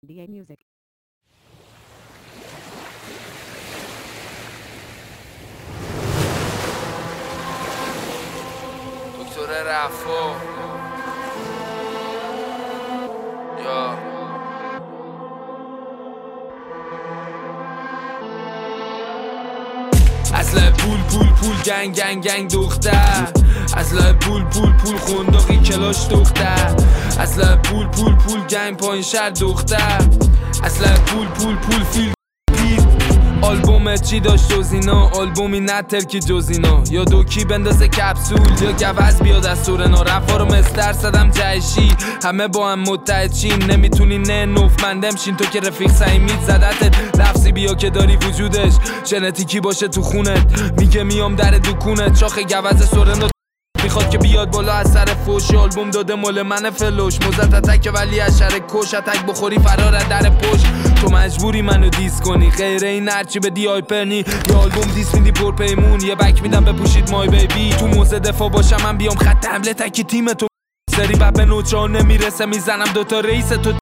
DA Music. دکتر رفا یا اصلا پول گنگ دختر، اصلا پول خونداقی کلاش دختر، اصلا پول گنگ پایین شهر دختر، اصلا پول فیل آلبومت چی داشت جز اینا؟ آلبومی نه ترکی جز اینا، یا دوکی بندازه کپسول یا گوز بیاد از سورنا. رفا رو مستر صدم جهشی، همه با هم متحد شیم، نمیتونی نه نوفمندم شین. تو که رفیق سعیمیت زدتت لفظی بیا که داری وجودش ژنتیکی باشه تو خونت. میگه میام در دکونت، شاخ گوز سورنا میخواد که بیاد بالا از سر فوش. آلبوم داده مال من فلوش، موزت اتک ولی اشاره کش، اتک بخوری فرار از در پشت. تو مجبوری منو دیس کنی، غیر این هرچی بدی آیپرنی. یا آلبوم دیس میدی پرپیمون، یه بک میدم بپوشید مای بیبی. تو موزه دفاع باشم من بیام خط حمله تکی تیم تو سری بب به نوچا نمیرسه، میزنم دوتا رئیس تو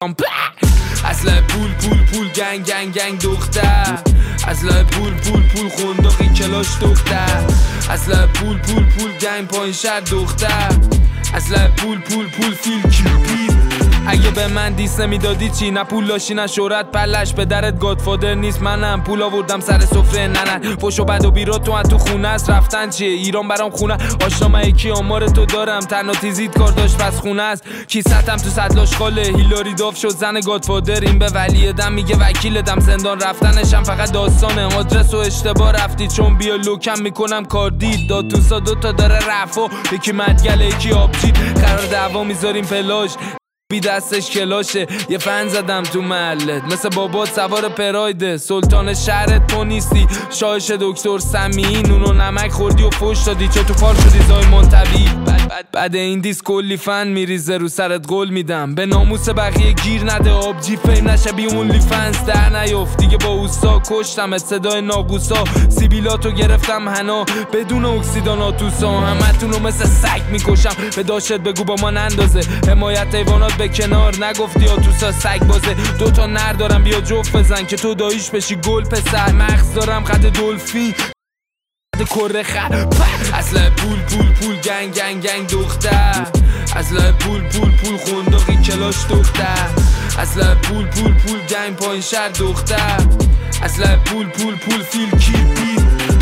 اصلا پول گنگ دختر، اصلا پول خونداقی کلاش دختر، اصلا پول گنگ پایین شهر دختر، اصلا پول فیل کیپی. اگه به من دیس نمیدادی چی؟ نه پول داشتی نه شهرت، پلش به درت گادفادر نیست. منم پول آوردم سر سفره نه فوش و بد و بیرا تو خونه است. رفتن چیه؟ ایران برام خونه آشنا. من یکی آمار تو دارم، تنها تیزید کار داشت پس خونه است. کیستم تو سطلاش خاله، هیلاری داف شد زن گادفادر. این به ولی دم میگه وکیل دم، زندان رفتنشم فقط داستانه. آدرس و اشتباه رفتی چون بیا لوکم میکنم کار دید. داد تو سا دوتا داره رفا، یکی مدگله یکی آبجید. قرار دعوا میذاریم پلاش بی دستش کلاشه. یه فن زدم تو محلت مثل بابات سوار پرایده. سلطان شهرت تو نیستی، شاهش دکتر سمی. نون و نمک خوردی و فوش دادی، چه تو کار شدی زای منطوی. بعد این دیس کلی فن میریزه رو سرت، قول میدم به ناموس بقیه گیر نده. آبجی فیم نشه بی اونلی فنز در نیفت دیگه. با اوستا کشتم صدای ناگوسا، سیبیلاتو گرفتم هنا بدون اکسیداناتوسا. همتونو مثل سگ میکشم، به داشت بگو با من اندازه. حمایت حیوانات به کنار، نگفتی آتوسا سگ بازه. دوتا نر دارم بیا جفت بزن که تو داییش بشی گل پسر. مغز دارم قد دلفین کره خر. اصلا پول گنگ دختر، اصلا پول خونداقی کلاش دختر، اصلا پول گنگ پایین شهر دختر، اصلا پول فیل کیپی.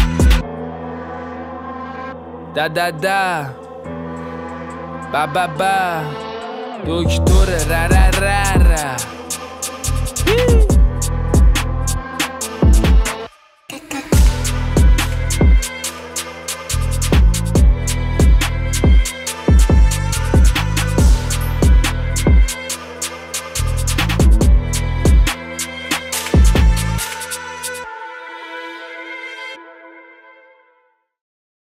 دا با دکتر را